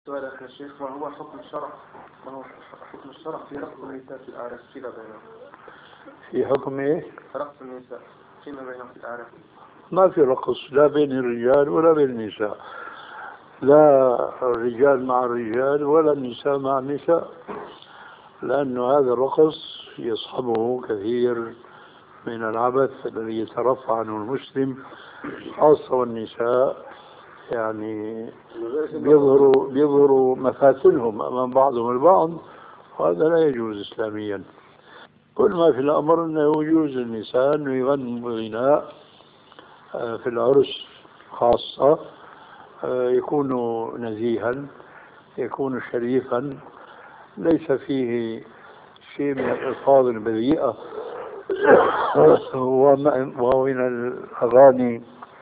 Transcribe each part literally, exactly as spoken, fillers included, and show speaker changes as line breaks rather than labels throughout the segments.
سؤال أخي يا شيخ، ما هو حكم الشرع ما هو حكم الشرع في رقص النساء في الأعراس فيما بينهم؟
في حكم إيه؟
رقص النساء فيما بينهم في الأعراس.
ما في رقص لا بين الرجال ولا بين النساء، لا الرجال مع الرجال ولا النساء مع النساء، لأن هذا الرقص يصحبه كثير من العبث الذي يترفع عنه المسلم، خاصة والنساء يعني بيظهروا بيظهروا مفاتنهم أمام بعضهم البعض، وهذا لا يجوز إسلاميا. كل ما في الأمر أنه يجوز للنساء أنه يغنوا غناء في العرس خاصة، يكون نزيها، يكون شريفا، ليس فيه شيء من الألفاظ البذيئة ومن الأغاني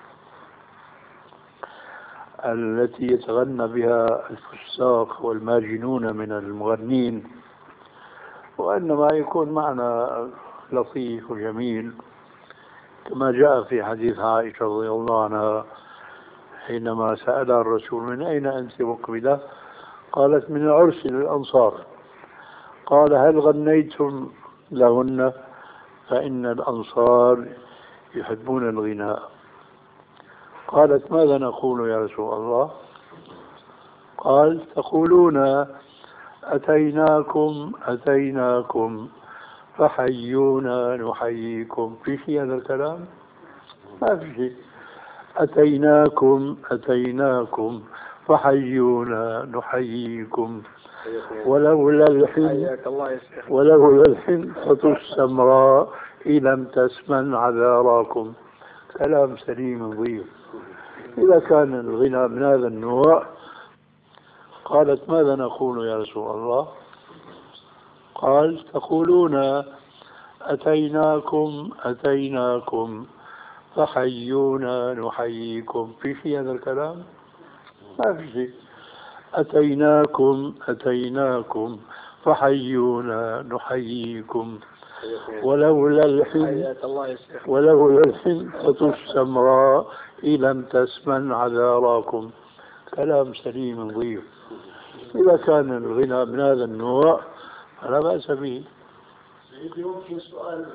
التي يتغنى بها الفساق والماجنون من المغنين، وإنما يكون معنى لطيف وجميل، كما جاء في حديث عائشة رضي الله عنها حينما سألها الرسول: من أين أنت مقبلة؟ قالت: من العرس للأنصار. قال: هل غنيتم لهن؟ فإن الأنصار يحبون الغناء. قالت: ماذا نقول يا رسول الله؟ قال: تقولون أتيناكم أتيناكم فحيونا نحييكم. في شيء هذا الكلام؟ ما في شيء. أتيناكم أتيناكم فحيونا نحييكم، ولولا الحين ولولا الحنطة السمراء لم تسمن عذاراكم. كلام سليم نظيف. إذا كان الغنى من هذا النوع، قالت: ماذا نقول يا رسول الله؟ قال: تقولون أتيناكم أتيناكم فحيونا نحييكم. في شيء هذا الكلام؟ ما في شيء. أتيناكم أتيناكم فحيونا نحييكم، ولولا الحين ولولا الحنطة السمراء لم تسمن عذاراكم. كلام سليم نظيف. إذا كان الغنى من هذا النوع فلا بأس به.
يمكن سؤال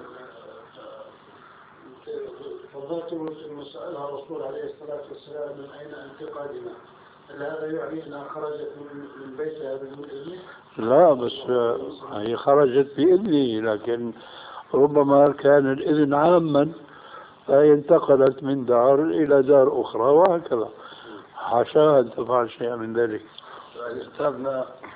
فضلت سألها الرسول عليه الصلاة والسلام: من أين أنت قادمة؟ هل هذا يعني أنها خرجت من بيتها بدون إذن؟
لا، بس هي خرجت بإذنه، لكن ربما كان الإذن عاما فهي انتقلت من دار إلى دار أخرى وهكذا، حاشاها أن تفعل شيئا من ذلك.